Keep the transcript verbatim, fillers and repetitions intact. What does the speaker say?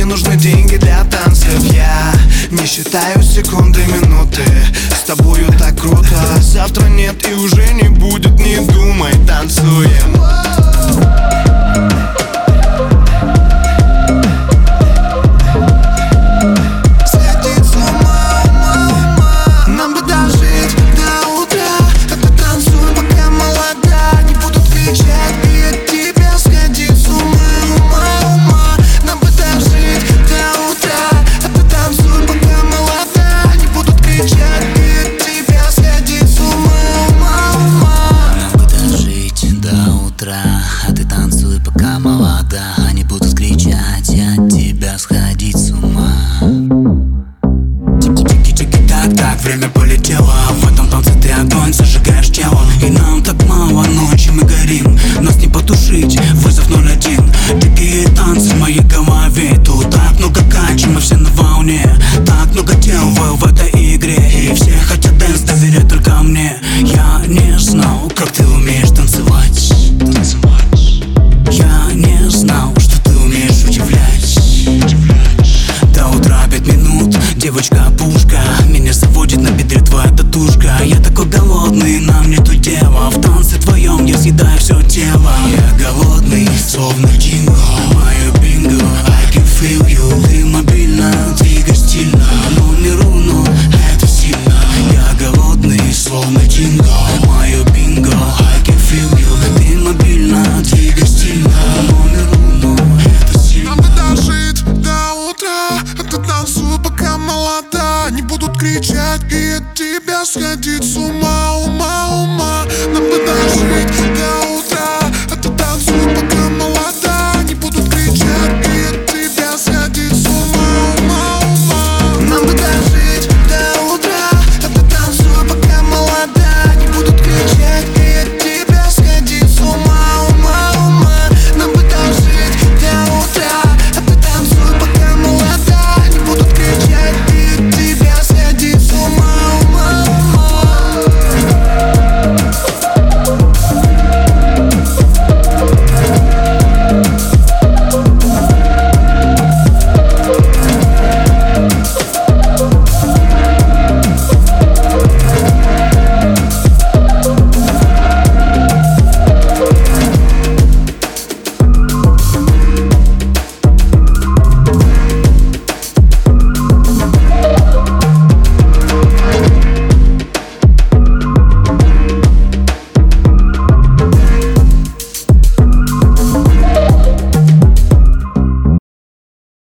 нужны деньги для танцев. Я не считаю секунды, минуты. С тобою так круто. Завтра нет и уже не будет, не думай, танцуем. А ты танцуй, пока молода. Они будут кричать и от тебя сходить с ума. Тики-тики-тики, так-так, время полетело. В этом танце ты огонь, зажигаешь тело. И нам так мало ночи, мы горим. Нас не потушить, вызов ноль один. Дикие танцы в моей голове. Тут так много качи, мы все на волне. Так много тел в, в этой игре. И все хотят дэнс, доверять только мне. Я не знал, как ты умеешь танцевать. Я не знал, что ты умеешь удивлять. До утра пять минут, девочка-пушка. Меня заводит на бедре твоя татушка. Я такой голодный, нам нету дела. В танце твоем я съедаю все тело. Я голодный, словно Динго. Мое бинго, I can feel you. Ты мобильно, двигаешь стильно. Но не руну, это сильно. Я голодный, словно Динго. Мое бинго, I can feel you. Ты мобильно, двигаешь стильно. Но не руну, это сильно. Нам бы дожить до утра. А ты танцуй, пока молода. Не будут кричать и от тебя сходить с ума.